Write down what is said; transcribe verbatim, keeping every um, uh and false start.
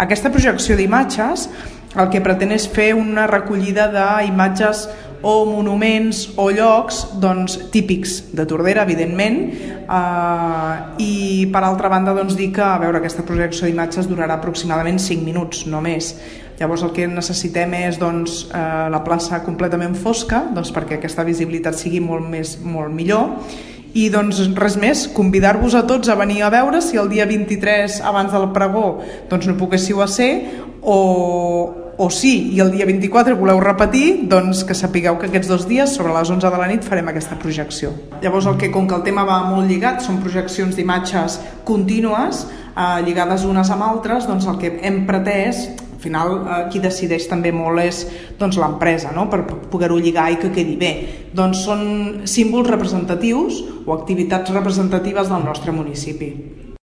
Aquesta projecció d'imatges el que pretén és fer una recollida d'imatges o monuments o llocs doncs, típics de Tordera, evidentment, eh, i per altra banda doncs, dir que a veure, aquesta projecció d'imatges durarà aproximadament cinc minuts, no més. Llavors el que necessitem és doncs, eh, la plaça completament fosca doncs, perquè aquesta visibilitat sigui molt, més, molt millor. I doncs res més, convidar-vos a tots a venir a veure si el dia vint-i-tres abans del pregó doncs no poguéssiu a ser o, o sí, i el dia vint-i-quatre voleu repetir, doncs que sapigueu que aquests dos dies sobre les onze de la nit farem aquesta projecció. Llavors el que, com que el tema va molt lligat, són projeccions d'imatges contínues eh, lligades unes amb altres, doncs el que hem pretès, al final eh, qui decideix també molt és doncs, l'empresa, no? Per poder-ho lligar i que quedi bé. Doncs són símbols representatius o activitats representatives del nostre municipi.